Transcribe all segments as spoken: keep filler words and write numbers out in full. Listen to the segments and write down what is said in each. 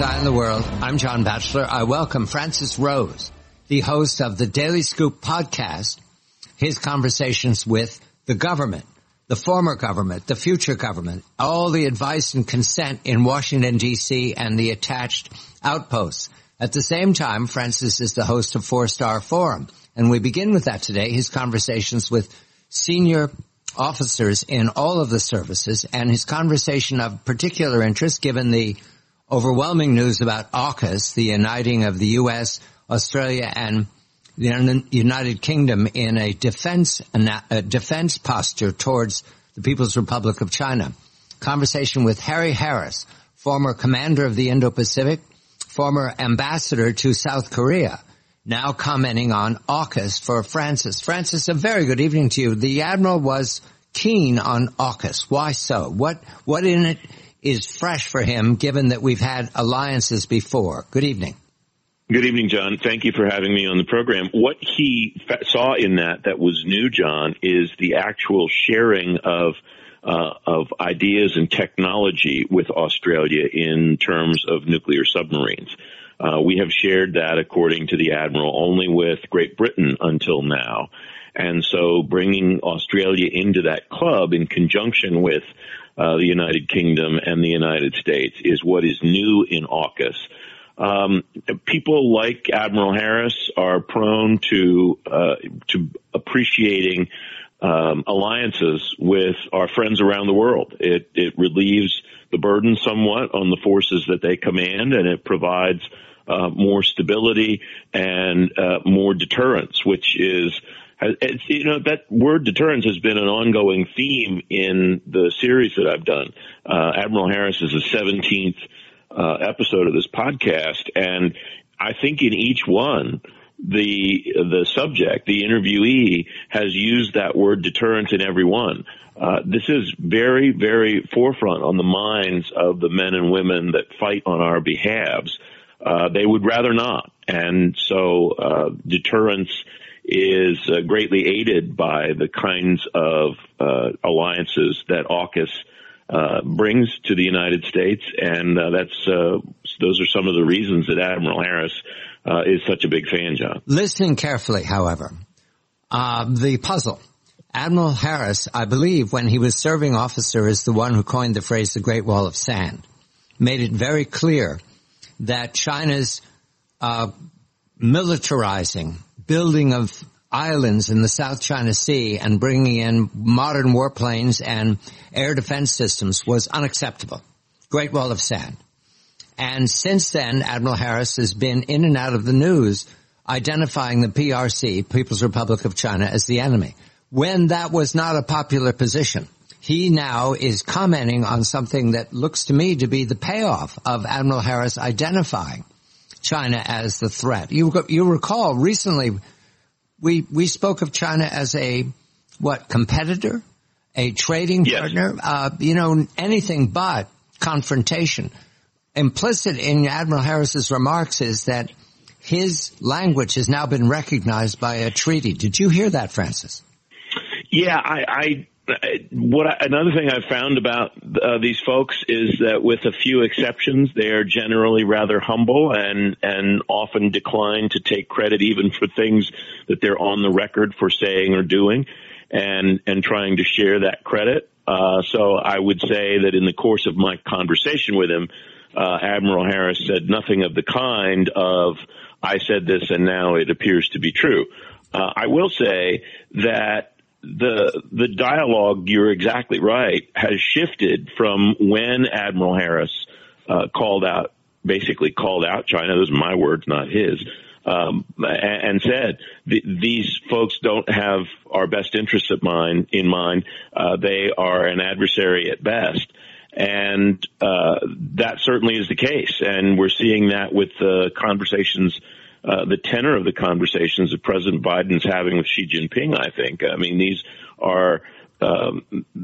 side in the world. I'm John Batchelor. I welcome Francis Rose, the host of the Daily Scoop podcast, his conversations with the government, the former government, the future government, all the advice and consent in Washington, D C, and the attached outposts. At the same time, Francis is the host of Four Star Forum, and we begin with that today, his conversations with senior officers in all of the services, and his conversation of particular interest given the overwhelming news about AUKUS, the uniting of the U S, Australia, and the United Kingdom in a defense a defense posture towards the People's Republic of China. Conversation with Harry Harris, former commander of the Indo-Pacific, former ambassador to South Korea, now commenting on AUKUS for Francis. Francis, a very good evening to you. The Admiral was keen on AUKUS. Why so? What what in it is fresh for him, given that we've had alliances before? Good evening. Good evening, John. Thank you for having me on the program. What he fa- saw in that that was new, John, is the actual sharing of uh, of ideas and technology with Australia in terms of nuclear submarines. Uh, we have shared that, according to the Admiral, only with Great Britain until now. And so bringing Australia into that club in conjunction with uh, the United Kingdom and the United States is what is new in AUKUS. Um, people like Admiral Harris are prone to uh, to appreciating um, alliances with our friends around the world. It, it relieves the burden somewhat on the forces that they command, and it provides uh, more stability and uh, more deterrence, which is, it's, you know, that word deterrence has been an ongoing theme in the series that I've done. Uh, Admiral Harris is the seventeenth Uh, episode of this podcast, and I think in each one, the the subject, the interviewee, has used that word deterrent in every one. Uh, this is very, very forefront on the minds of the men and women that fight on our behalves. Uh, they would rather not, and so uh, deterrence is uh, greatly aided by the kinds of uh, alliances that AUKUS Uh, brings to the United States, and uh, that's uh, those are some of the reasons that Admiral Harris uh, is such a big fan, John. Listening carefully, however, uh, the puzzle. Admiral Harris, I believe, when he was serving officer, is the one who coined the phrase the Great Wall of Sand, made it very clear that China's uh, militarizing, building of islands in the South China Sea and bringing in modern warplanes and air defense systems was unacceptable. Great Wall of Sand. And since then, Admiral Harris has been in and out of the news identifying the P R C, People's Republic of China, as the enemy, when that was not a popular position. He now is commenting on something that looks to me to be the payoff of Admiral Harris identifying China as the threat. You, you recall recently We we spoke of China as a, what, competitor, a trading yes. partner, uh, you know, anything but confrontation. Implicit in Admiral Harris's remarks is that his language has now been recognized by a treaty. Did you hear that, Francis? Yeah, I, I what I, another thing I've found about uh, these folks is that with a few exceptions, they are generally rather humble and and often decline to take credit even for things that they're on the record for saying or doing, and and trying to share that credit. Uh, so I would say that in the course of my conversation with him, uh, Admiral Harris said nothing of the kind of "I said this and now it appears to be true." Uh, I will say that The the dialogue, you're exactly right, has shifted from when Admiral Harris uh, called out, basically called out China, those are my words, not his, um, and, and said, these folks don't have our best interests at mind, in mind. Uh, they are an adversary at best. And uh, that certainly is the case. And we're seeing that with the conversations Uh, the tenor of the conversations that President Biden's having with Xi Jinping, I think. I mean, these are, um,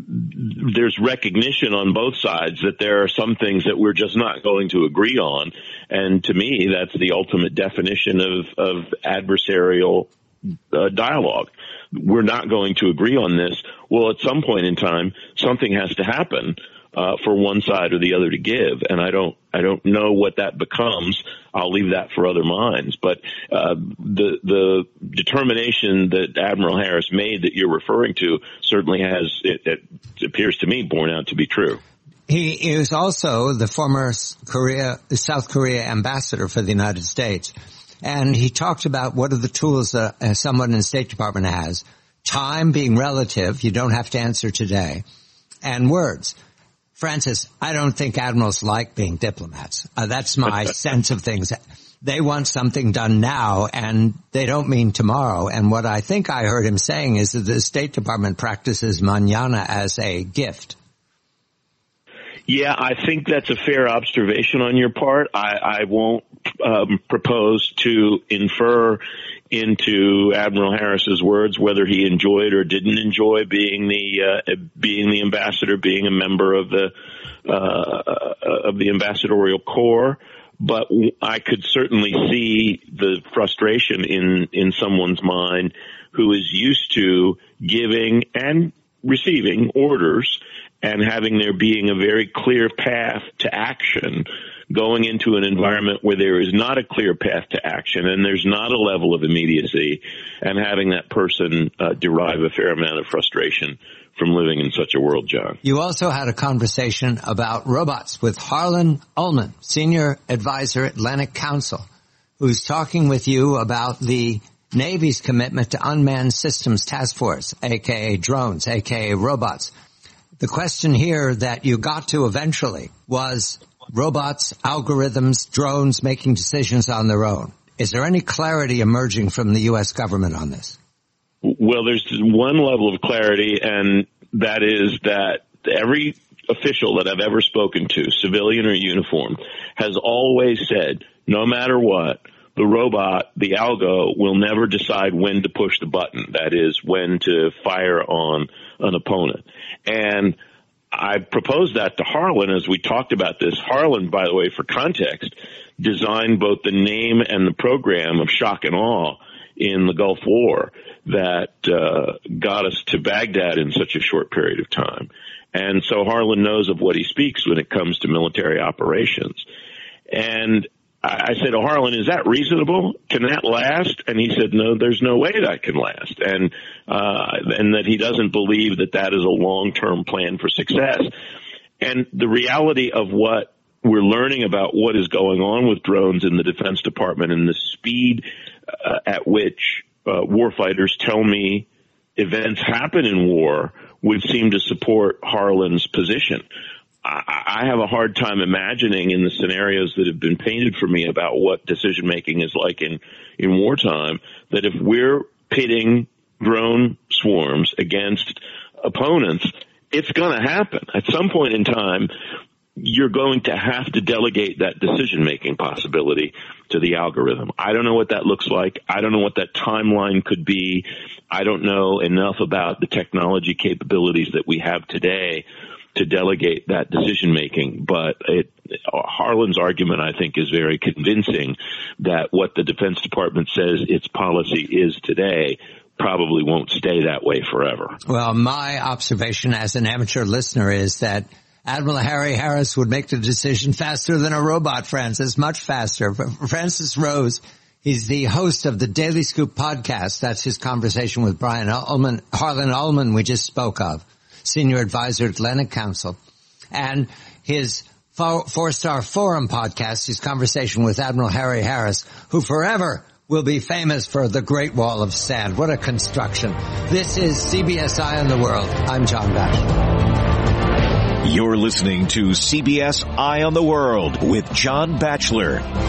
there's recognition on both sides that there are some things that we're just not going to agree on. And to me, that's the ultimate definition of, of adversarial uh, dialogue. We're not going to agree on this. Well, at some point in time, something has to happen. uh, for one side or the other to give. And I don't, I don't know what that becomes. I'll leave that for other minds. But uh, the the determination that Admiral Harris made that you're referring to certainly has, it, it appears to me, borne out to be true. He is also the former Korea, South Korea ambassador for the United States. And he talked about what are the tools that someone in the State Department has. Time being relative, you don't have to answer today. And words. Francis, I don't think admirals like being diplomats. Uh, that's my sense of things. They want something done now, and they don't mean tomorrow. And what I think I heard him saying is that the State Department practices mañana as a gift. Yeah, I think that's a fair observation on your part. I, I won't um, propose to infer into Admiral Harris's words whether he enjoyed or didn't enjoy being the uh, being the ambassador, being a member of the uh, of the ambassadorial corps. But I could certainly see the frustration in in someone's mind who is used to giving and receiving orders and having there being a very clear path to action, going into an environment where there is not a clear path to action and there's not a level of immediacy, and having that person uh, derive a fair amount of frustration from living in such a world, John. You also had a conversation about robots with Harlan Ullman, Senior Advisor at Atlantic Council, who's talking with you about the Navy's commitment to Unmanned Systems Task Force, aka drones, aka robots. The question here that you got to eventually was robots, algorithms, drones making decisions on their own. Is there any clarity emerging from the U S government on this? Well, there's one level of clarity, and that is that every official that I've ever spoken to, civilian or uniform, has always said, no matter what, the robot, the algo, will never decide when to push the button. That is, when to fire on an opponent. And I proposed that to Harlan as we talked about this. Harlan, by the way, for context, designed both the name and the program of Shock and Awe in the Gulf War that uh, got us to Baghdad in such a short period of time. And so Harlan knows of what he speaks when it comes to military operations. And I said, oh, Harlan, is that reasonable? Can that last? And he said, no, there's no way that can last. And, uh, and that he doesn't believe that that is a long-term plan for success. And the reality of what we're learning about what is going on with drones in the Defense Department and the speed uh, at which uh, warfighters tell me events happen in war would seem to support Harlan's position. I have a hard time imagining in the scenarios that have been painted for me about what decision-making is like in, in wartime, that if we're pitting drone swarms against opponents, it's going to happen. At some point in time, you're going to have to delegate that decision-making possibility to the algorithm. I don't know what that looks like. I don't know what that timeline could be. I don't know enough about the technology capabilities that we have today to delegate that decision-making. But it, Harlan's argument, I think, is very convincing that what the Defense Department says its policy is today probably won't stay that way forever. Well, my observation as an amateur listener is that Admiral Harry Harris would make the decision faster than a robot, Francis, much faster. Francis Rose, he's the host of the Daily Scoop podcast. That's his conversation with Brian Ullman, Harlan Ullman we just spoke of, Senior Advisor at Atlantic Council. And his Four-Star Forum podcast, his conversation with Admiral Harry Harris, who forever will be famous for the Great Wall of Sand. What a construction. This is C B S Eye on the World. I'm John Batchelor. You're listening to C B S Eye on the World with John Batchelor.